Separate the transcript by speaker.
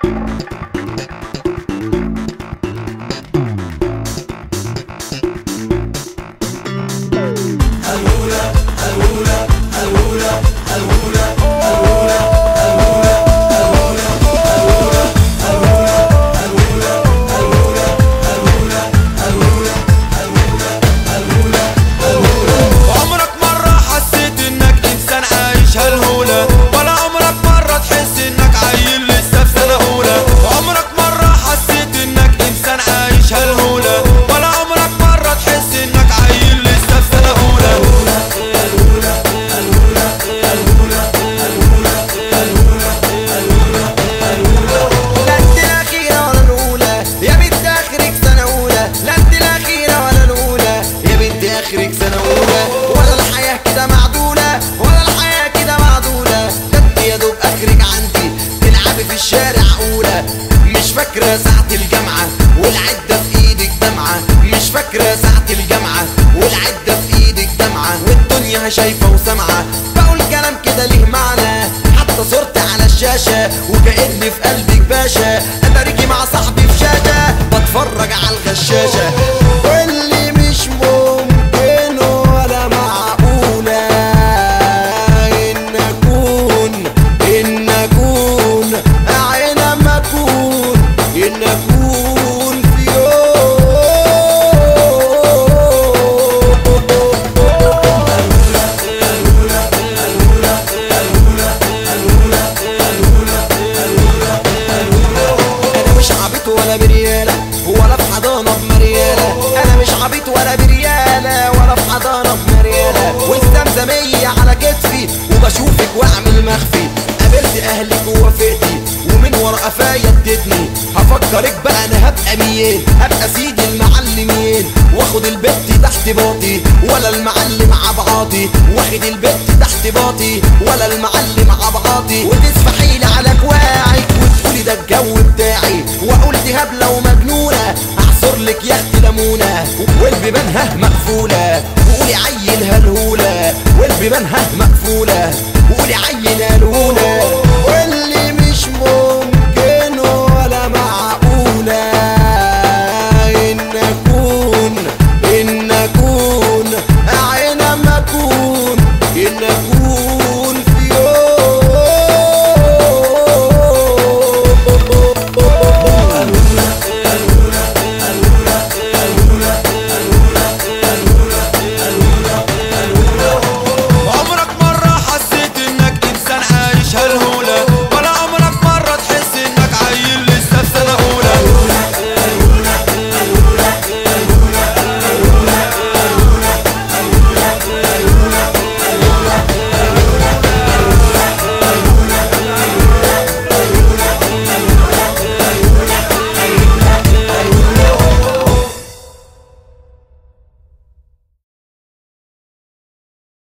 Speaker 1: اخرك سنة اولى، ولا الحياة كده معدولة، ولا الحياة كده معدولة. ده انت يا دوب اخرك عندي تلعبي في الشارع اولى. مش فاكرة ساعة الجامعة والعدة في ايدك دمعة، مش فاكرة ساعة الجامعة والعدة في ايدك دمعة، والدنيا شايفة وسامعة. بقول كلام كده ليه معنى، حتى صورتي على الشاشة وكأني في قلبك باشا. اتاريكي مع صاحبي في شاشة بتفرج على الغشاشة. واللي مش ممكن ولا معقولة إن أكون أعينا ما أكون إن أكون في أنا مش عبيط ولا بريالة ولا في حضانة بمريالة. أنا مش عبيط ولا بريالة ولا في حضانة بمريالة. والزمزمية على كتفي وبشوفك وأعمل مخفي. قابلت أهلك ووافقتي ومن ورا قفايا ادتني. هفكرك بقى أنا هبقى مين، هبقى سيد المعلمين واخد البت تحت باطي، ولا المعلم عبعاطي واخد البت تحت باطي، ولا المعلم عبعاطي.